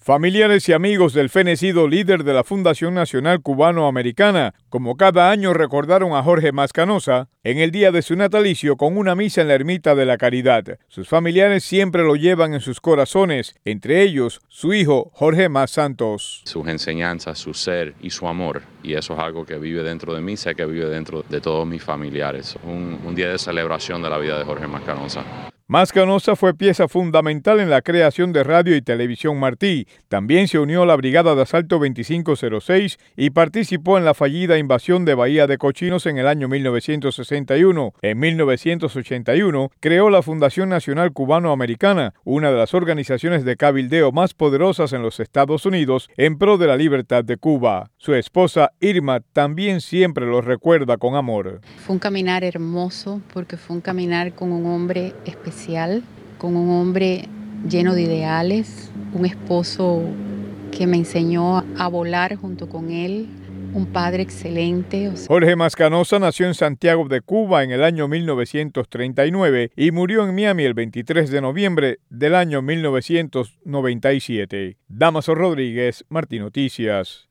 Familiares y amigos del fenecido líder de la Fundación Nacional Cubano-Americana, como cada año recordaron a Jorge Mascanosa en el día de su natalicio con una misa en la Ermita de la Caridad. Sus familiares siempre lo llevan en sus corazones, entre ellos su hijo Jorge Mas Santos. Sus enseñanzas, su ser y su amor, y eso es algo que vive dentro de mí, sé que vive dentro de todos mis familiares. Un día de celebración de la vida de Jorge Mascanosa. Mascanosa fue pieza fundamental en la creación de Radio y Televisión Martí. También se unió a la Brigada de Asalto 2506 y participó en la fallida invasión de Bahía de Cochinos en el año 1961. En 1981 creó la Fundación Nacional Cubano-Americana, una de las organizaciones de cabildeo más poderosas en los Estados Unidos en pro de la libertad de Cuba. Su esposa Irma también siempre lo recuerda con amor. Fue un caminar hermoso porque fue un caminar con un hombre especial, con un hombre lleno de ideales, un esposo que me enseñó a volar junto con él, un padre excelente. Jorge Mascanosa nació en Santiago de Cuba en el año 1939 y murió en Miami el 23 de noviembre del año 1997. Damaso Rodríguez, Martí Noticias.